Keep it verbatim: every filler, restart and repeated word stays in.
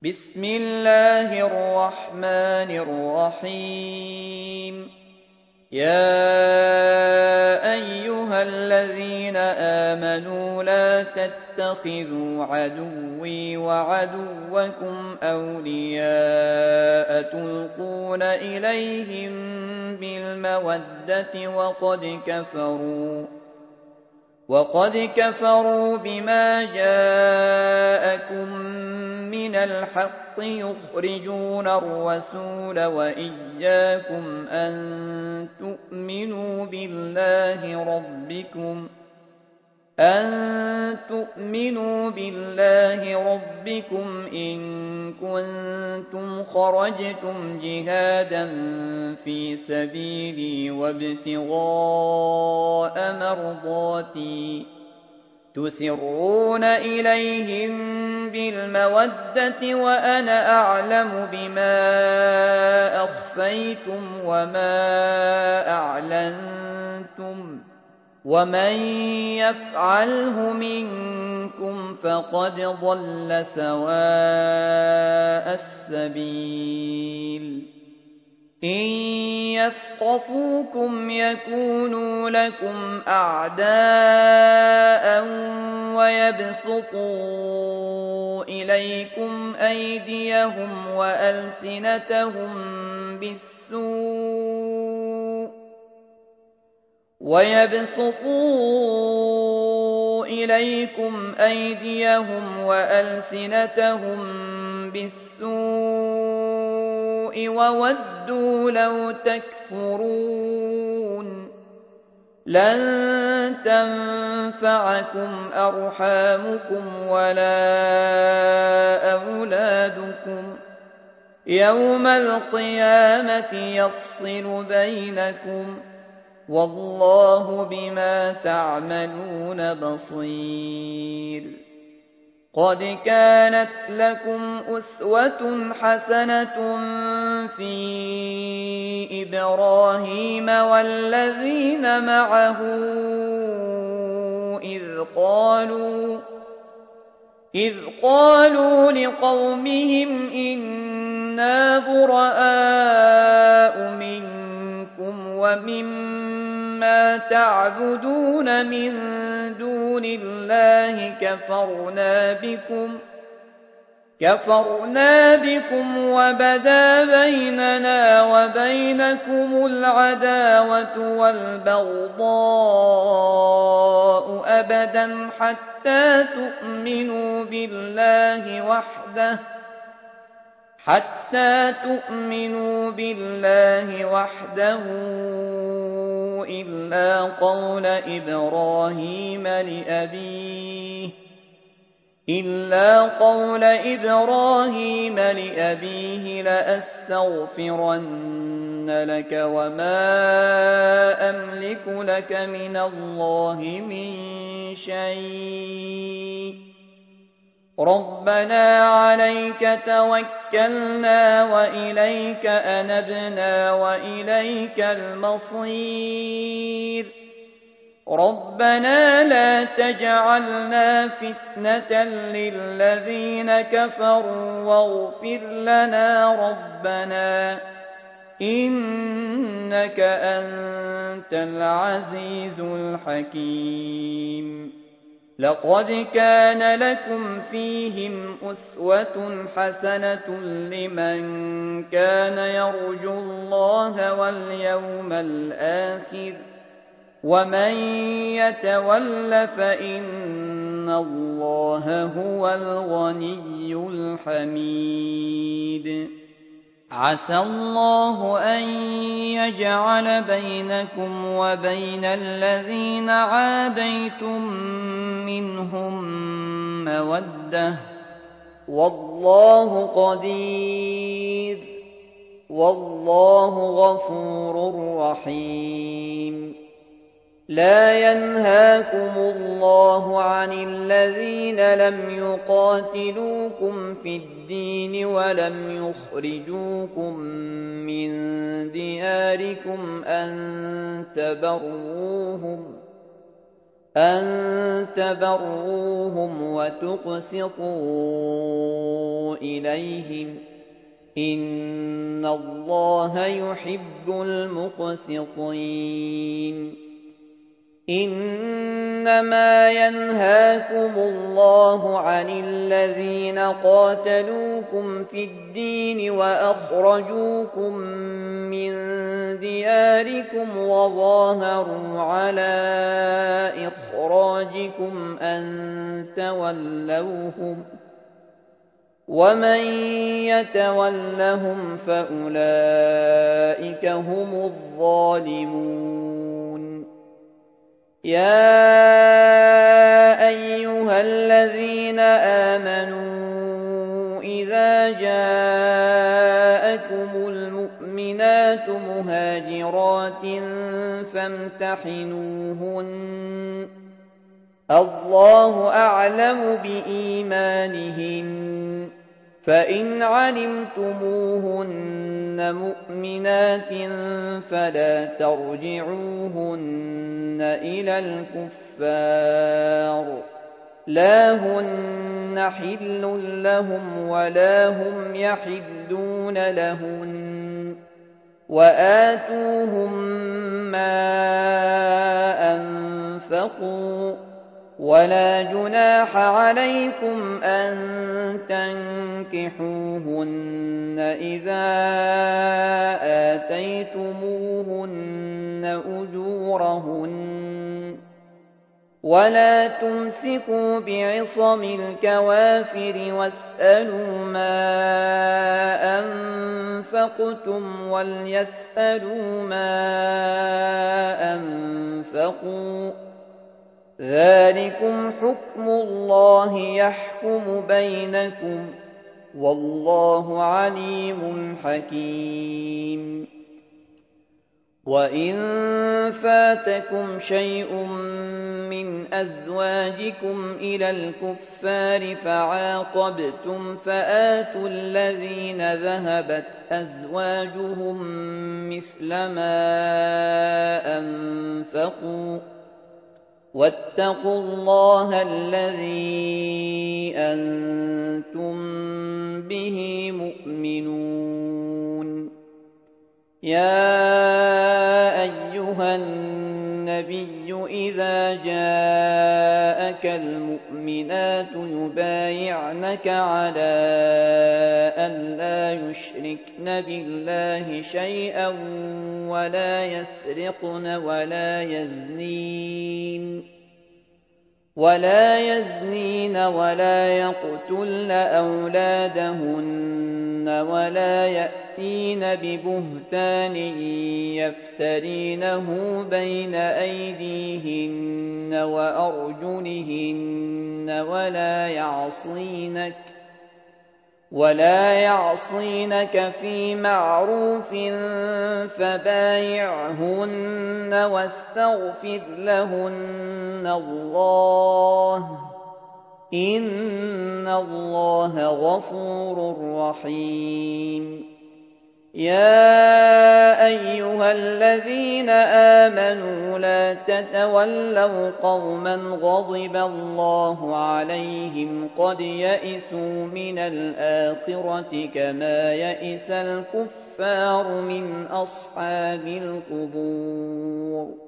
بسم الله الرحمن الرحيم. يا أيها الذين آمنوا لا تتخذوا عدوي وعدوكم أولياء تلقون إليهم بالمودة وقد كفروا وقد كفروا بما جاءكم من الحق يخرجون الرسول وإياكم أن تؤمنوا بالله ربكم أن تؤمنوا بالله ربكم إن كنتم خرجتم جهادا في سبيلي وابتغاء مرضاتي تسرون إليهم بالمودة وأنا أعلم بما أخفيتم وما أعلنتم ومن يفعله منكم فقد ضل سواء السبيل. إن يثقفوكم يكونوا لكم أعداء ويبسطوا إليكم أيديهم وألسنتهم بالسوء ويبسطوا إليكم أيديهم وألسنتهم بالسوء وودوا لو تكفرون. لن تنفعكم أرحامكم ولا أولادكم يوم القيامة يفصل بينكم والله بما تعملون بصير. قد كانت لكم أسوة حسنة في إبراهيم والذين معه إذ قالوا إذ قالوا لقومهم إنا براء منكم ومما تعبدون من دون الله كفرنا بكم كفرنا بكم وبدا بيننا وبينكم العداوة والبغضاء أبدا حتى تؤمنوا بالله وحده حتى تؤمنوا بالله وحده إلا قول إبراهيم لأبيه إلا قول إبراهيم لأبيه لأستغفرن لك وما أملك لك من الله من شيء ربنا عليك توكلنا وإليك أنبنا وإليك المصير. ربنا لا تجعلنا فتنة للذين كفروا واغفر لنا ربنا إنك أنت العزيز الحكيم. لقد كان لكم فيهم أسوة حسنة لمن كان يرجو الله واليوم الآخر ومن يتول فإن الله هو الغني الحميد. عسى الله أن يجعل بينكم وبين الذين عاديتم منهم مودة والله قدير والله غفور رحيم. لا ينهاكم الله عن الذين لم يقاتلوكم في الدين ولم يخرجوكم من دياركم أن تبروهم أن تبروهم وتقسطوا إليهم إن الله يحب المقسطين إنما ينهاكم الله عن الذين قاتلوكم في الدين وأخرجوكم من دياركم وظاهروا على إخراجكم أن تولوهم ومن يتولهم فأولئك هم الظالمون يا أيها الذين آمنوا إذا جاءكم المؤمنات مهاجرات فامتحنوهن الله أعلم بإيمانهن فإن علمتموهن مؤمنات فلا ترجعوهن إلى الكفار لا هن حل لهم ولا هم يحلون لهن وآتوهم ما أنفقوا ولا جناح عليكم أن تنكحوهن إذا آتيتموهن أجورهن ولا تمسكوا بعصم الكوافر واسألوا ما أنفقتم وليسألوا ما أنفقوا ذلكم حكم الله يحكم بينكم والله عليم حكيم وإن فاتكم شيء من أزواجكم إلى الكفار فعاقبتم فآتوا الذين ذهبت أزواجهم مثل ما أنفقوا واتقوا الله الذي أنتم به مؤمنون يا أيها النبي إذا جاءك المؤمنات يبايعنك على أن لا يشركن بالله شيئا ولا يسرقن ولا يزنين ولا يزنين ولا يقتلن أولادهن ولا يأتين ببهتان يفترينه بين أيديهن وأرجلهن ولا يعصينك ولا يعصينك في معروف فبايعهن واستغفر لهن الله إن الله غفور رحيم يا أيها الذين آمنوا لا تتولوا قوما غضب الله عليهم قد يئسوا من الآخرة كما يئس الكفار من أصحاب القبور